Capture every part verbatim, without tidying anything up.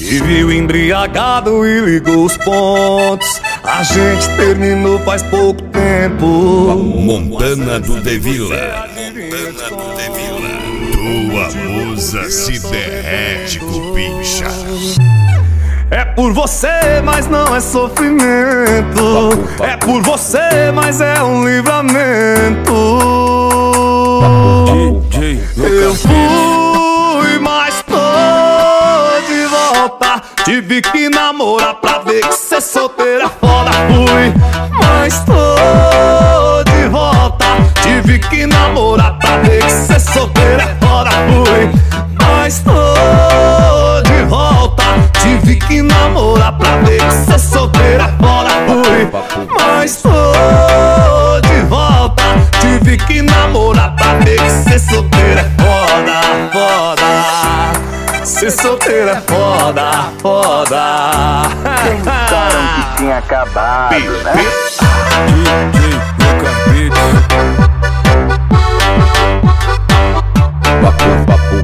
E viu embriagado e ligou os pontos. A gente terminou faz pouco tempo. Montana do Devila, Montana do Devila. Tua musa se derrete, cupincha. É por você, mas não é sofrimento. É por você, mas é um livramento. Eu fui, mas tô de volta. Tive que namorar pra ver que ser solteira é foda. Fui, mas tô de volta. Tive que namorar pra ver que ser solteira é foda. Fui, mas tô de volta. Tive que namorar pra ver que ser solteira é foda. Fui, mas tô de volta. Tive que namorar pra ver que ser solteira é foda, foda. Ser solteira é foda, foda. Pensaram que tinha acabado, né? Papo, papo.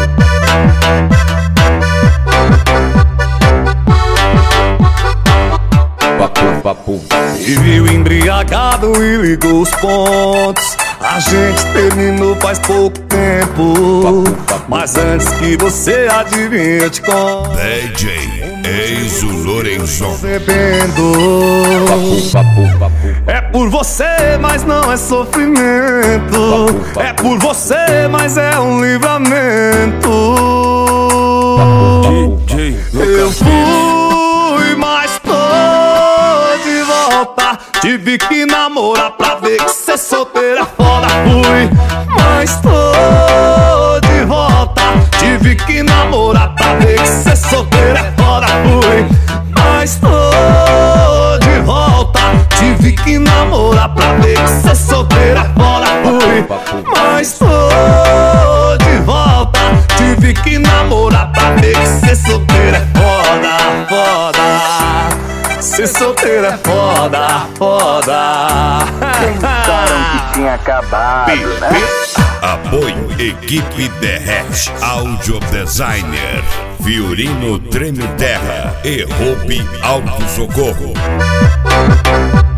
Papo, papo. E viu embriagado e ligou os pontos. A gente terminou faz pouco tempo. Mas antes que você adivinhe, eu te conto. D J Enzo Lorenzon. Bebendo. Papo, papo, papo. É por você, mas não é sofrimento. É por você, mas é um livramento. Eu fui, mas tô de volta. Tive que namorar pra ver que ser solteira é foda. Fui, mas tô de volta. Tive que namorar pra ver que ser solteira é foda. Fui, mas tô de volta. Tive que namorar pra ver que ser solteira é foda. Fui, mas tô de volta. Tive que namorar pra ver que ser solteira é foda, foda. Ser solteira é foda, foda. Pensaram que tinha acabado, né? Apoio Equipe Derrete, Audio Designer, Fiorino Treme Terra e Roupe Auto Socorro.